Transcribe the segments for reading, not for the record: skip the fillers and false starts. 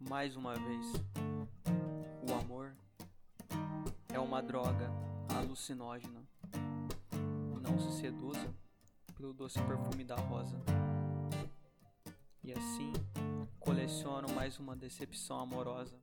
Mais uma vez, o amor é uma droga alucinógena. Não se seduza pelo doce perfume da rosa. E assim, coleciono mais uma decepção amorosa.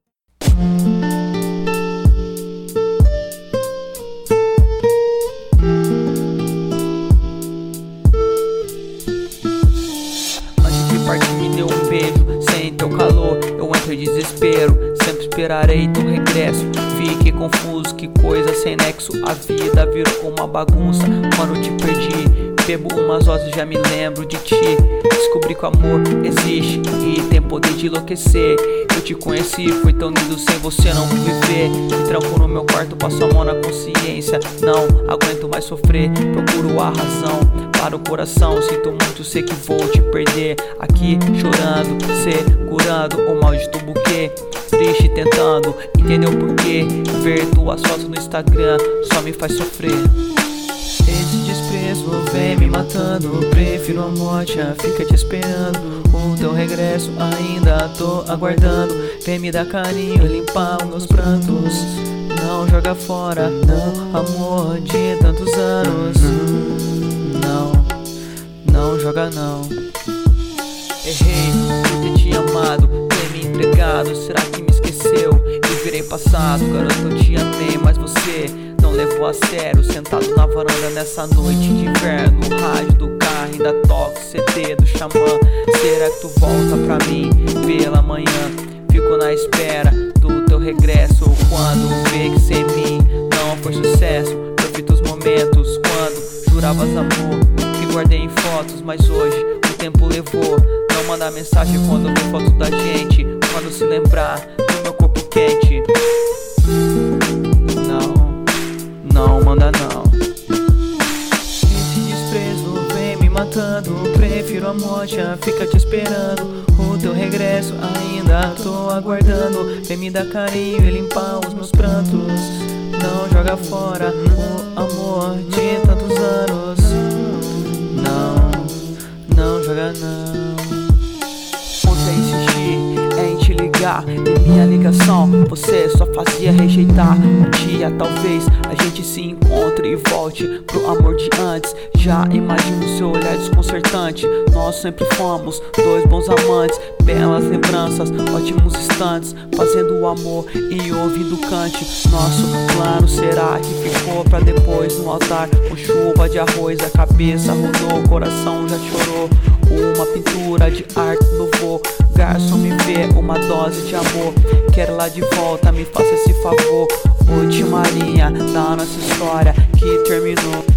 Antes de partir me deu um beijo, sem teu calor eu entro em desespero. Sempre esperarei teu regresso. Fiquei confuso, que coisa sem nexo. A vida virou uma bagunça quando te perdi. Bebo umas doses e já me lembro de ti. Descobri que o amor existe e tem poder de enlouquecer. Eu te conheci, foi tão lindo, sem você não vou viver. Me tranco no meu quarto, passo a mão na consciência. Não aguento mais sofrer, procuro a razão para o coração. Sinto muito, sei que vou te perder. Aqui chorando, segurando o maldito buquê. Triste tentando entender o porquê. Ver tuas fotos no Instagram só me faz sofrer. Esse desprezo vem me matando. Prefiro a morte, fica te esperando. O teu regresso ainda tô aguardando. Vem me dar carinho, limpar os meus prantos. Não joga fora o amor de tantos anos. Não joga não. Errei por ter te amado, ter me entregado. Será que me esqueceu? Eu virei passado, garoto, eu te amei, mas você não levou a sério. Sentado na varanda nessa noite de inverno, o rádio do carro ainda toca o CD do Xamã. Será que tu volta pra mim pela manhã? Fico na espera do teu regresso. Quando vê que sem mim não foi sucesso. Eu vi teus momentos quando juravas amor, que guardei em fotos, mas hoje o tempo levou. Não manda mensagem quando vê foto da gente. Quando se lembrar do meu corpo quente. Não manda não. Esse desprezo vem me matando. Prefiro a morte, fica te esperando. O teu regresso ainda tô aguardando. Vem me dar carinho e limpar os meus prantos. Não joga fora o amor de tantos anos. Não joga não. Ontem insisti em te ligar, em minha ligação você só fazia rejeitar. Um dia talvez a gente se encontre e volte pro amor de antes. Já imagino seu olhar desconcertante. Nós sempre fomos dois bons amantes. Belas lembranças, ótimos instantes, fazendo o amor e ouvindo cante. Nosso plano será que ficou pra depois no altar, com chuva de arroz. A cabeça rodou, o coração já chorou. Uma pintura de arte no voo. Garçom, me vê uma dose de amor. Quero lá de volta, me faça esse favor. Última linha da nossa história que terminou.